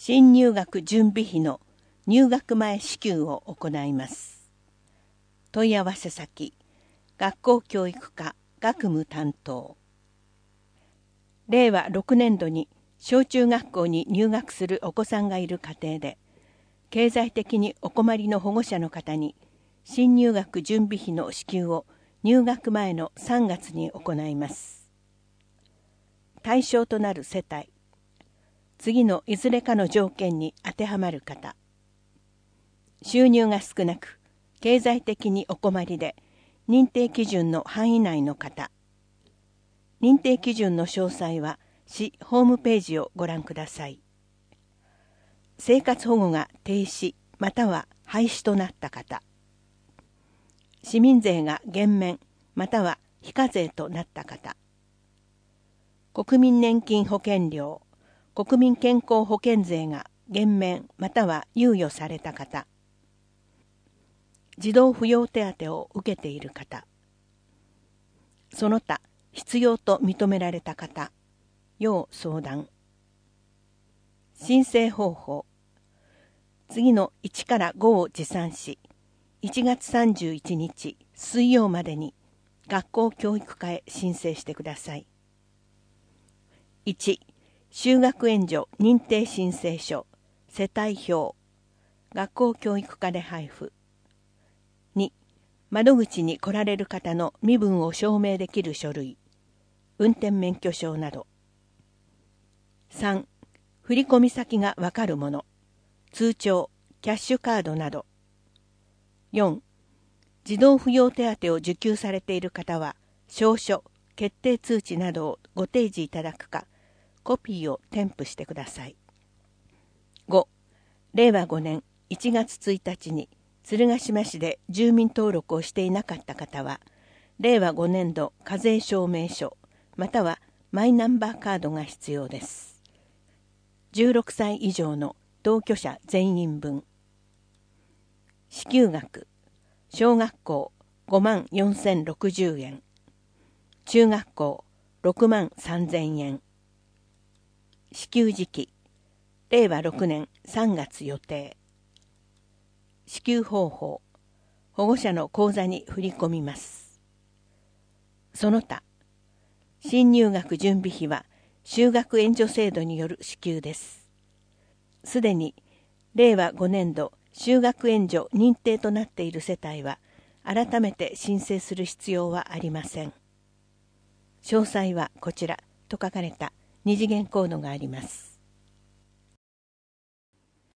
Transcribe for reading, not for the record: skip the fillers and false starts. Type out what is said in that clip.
新入学準備費の入学前支給を行います。問い合わせ先、学校教育課学務担当。令和6年度に小中学校に入学するお子さんがいる家庭で、経済的にお困りの保護者の方に、新入学準備費の支給を入学前の3月に行います。対象となる世帯、次のいずれかの条件に当てはまる方。収入が少なく、経済的にお困りで、認定基準の範囲内の方。認定基準の詳細は、市ホームページをご覧ください。生活保護が停止または廃止となった方。市民税が減免または非課税となった方。国民年金保険料、国民健康保険税が減免または猶予された方。児童扶養手当を受けている方。その他必要と認められた方。要相談。申請方法。次の1から5を持参し、1月31日水曜までに学校教育課へ申請してください。1、就学援助認定申請書、世帯表、学校教育課で配布。2、窓口に来られる方の身分を証明できる書類、運転免許証など。3、振込先がわかるもの、通帳、キャッシュカードなど。4、児童扶養手当を受給されている方は、証書、決定通知などをご提示いただくか、コピーを添付してください。5、令和5年1月1日に鶴ヶ島市で住民登録をしていなかった方は、令和5年度課税証明書、またはマイナンバーカードが必要です。16歳以上の同居者全員分。支給額、小学校54,060円、中学校63,000円。支給時期、令和6年3月予定。支給方法、保護者の口座に振り込みます。その他、新入学準備費は就学援助制度による支給です。すでに令和5年度就学援助認定となっている世帯は改めて申請する必要はありません。詳細はこちらと書かれた二次元コードがあります。